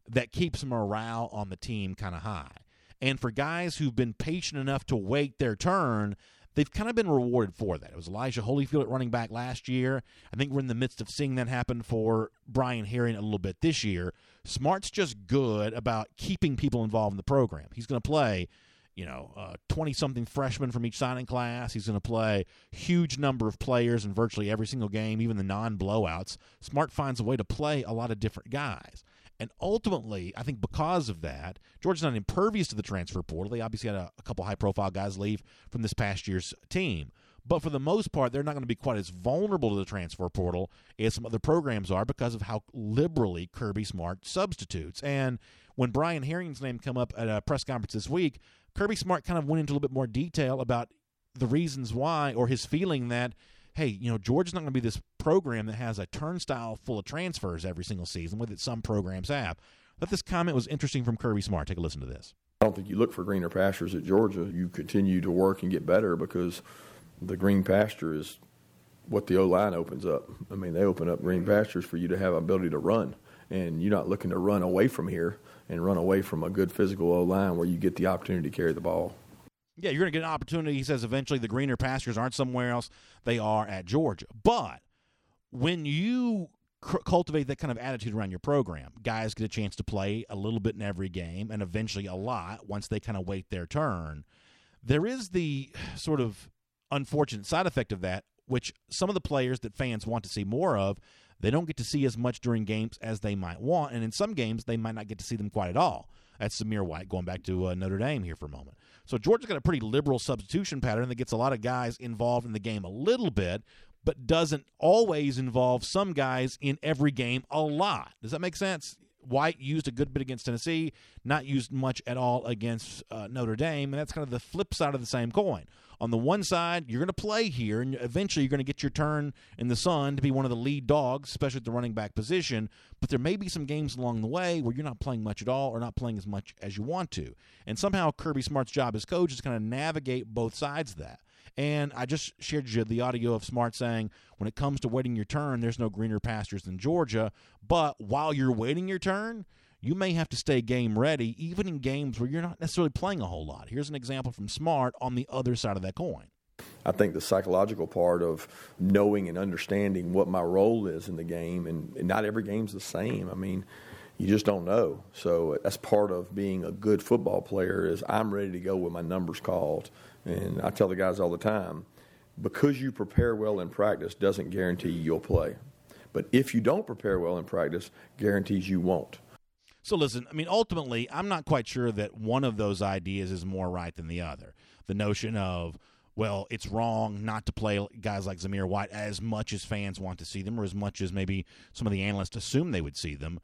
that keeps morale on the team kind of high. And for guys who've been patient enough to wait their turn, they've kind of been rewarded for that. It was Elijah Holyfield at running back last year. I think we're in the midst of seeing that happen for Brian Herring a little bit this year. Smart's just good about keeping people involved in the program. He's going to play 20-something freshmen from each signing class. He's going to play huge number of players in virtually every single game, even the non-blowouts. Smart finds a way to play a lot of different guys. And ultimately, I think because of that, Georgia's not impervious to the transfer portal. They obviously had a couple high-profile guys leave from this past year's team. But for the most part, they're not going to be quite as vulnerable to the transfer portal as some other programs are because of how liberally Kirby Smart substitutes. And when Brian Herring's name came up at a press conference this week, Kirby Smart kind of went into a little bit more detail about the reasons why, or his feeling that, hey, Georgia's not going to be this program that has a turnstile full of transfers every single season, that some programs have. I thought this comment was interesting from Kirby Smart. Take a listen to this. I don't think you look for greener pastures at Georgia. You continue to work and get better because the green pasture is what the O-line opens up. I mean, they open up green pastures for you to have ability to run, and you're not looking to run away from here and run away from a good physical O-line where you get the opportunity to carry the ball. Yeah, you're going to get an opportunity. He says eventually the greener pastures aren't somewhere else. They are at Georgia. But when you cultivate that kind of attitude around your program, guys get a chance to play a little bit in every game and eventually a lot once they kind of wait their turn. There is the sort of unfortunate side effect of that, which some of the players that fans want to see more of, they don't get to see as much during games as they might want. And in some games, they might not get to see them quite at all. That's Zamir White going back to Notre Dame here for a moment. So Georgia's got a pretty liberal substitution pattern that gets a lot of guys involved in the game a little bit, but doesn't always involve some guys in every game a lot. Does that make sense? White used a good bit against Tennessee, not used much at all against Notre Dame, and that's kind of the flip side of the same coin. On the one side, you're going to play here, and eventually you're going to get your turn in the sun to be one of the lead dogs, especially at the running back position, but there may be some games along the way where you're not playing much at all or not playing as much as you want to. And somehow Kirby Smart's job as coach is to kind of navigate both sides of that. And I just shared you the audio of Smart saying, when it comes to waiting your turn, there's no greener pastures than Georgia. But while you're waiting your turn, you may have to stay game ready, even in games where you're not necessarily playing a whole lot. Here's an example from Smart on the other side of that coin. I think the psychological part of knowing and understanding what my role is in the game, and not every game's the same. I mean, you just don't know. So that's part of being a good football player is I'm ready to go when my number's called. And I tell the guys all the time, because you prepare well in practice doesn't guarantee you'll play. But if you don't prepare well in practice, guarantees you won't. So listen, I mean, ultimately, I'm not quite sure that one of those ideas is more right than the other. The notion of, well, it's wrong not to play guys like Zamir White as much as fans want to see them or as much as maybe some of the analysts assume they would see them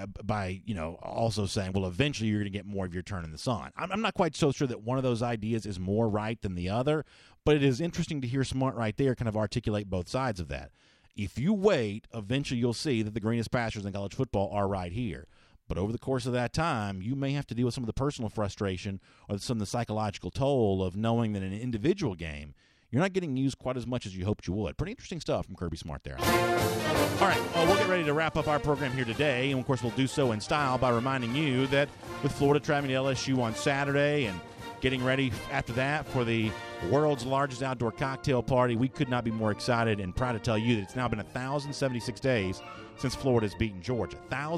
by, also saying, well, eventually you're going to get more of your turn in the sun. I'm not quite so sure that one of those ideas is more right than the other, but it is interesting to hear Smart right there kind of articulate both sides of that. If you wait, eventually you'll see that the greenest pastures in college football are right here. But over the course of that time, you may have to deal with some of the personal frustration or some of the psychological toll of knowing that in an individual game, you're not getting used quite as much as you hoped you would. Pretty interesting stuff from Kirby Smart there. All right, we'll get ready to wrap up our program here today. And, of course, we'll do so in style by reminding you that with Florida traveling to LSU on Saturday and getting ready after that for the world's largest outdoor cocktail party, we could not be more excited and proud to tell you that it's now been 1,076 days since Florida's beaten Georgia.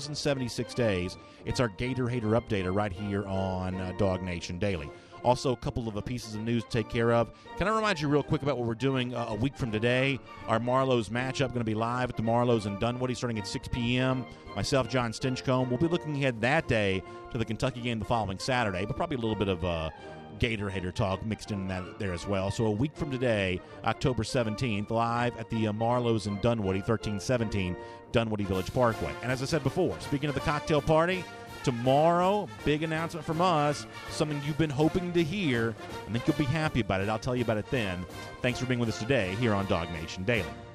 1,076 days. It's our Gator Hater Updater right here on Dog Nation Daily. Also, a couple of pieces of news to take care of. Can I remind you real quick about what we're doing a week from today? Our Marlowe's matchup going to be live at the Marlowe's in Dunwoody starting at 6 p.m. Myself, John Stinchcomb, will be looking ahead that day to the Kentucky game the following Saturday, but probably a little bit of Gator Hater talk mixed in that there as well. So a week from today, October 17th, live at the Marlowe's in Dunwoody, 1317 Dunwoody Village Parkway. And as I said before, speaking of the cocktail party, tomorrow, big announcement from us, something you've been hoping to hear. I think you'll be happy about it. I'll tell you about it then. Thanks for being with us today here on Dog Nation Daily.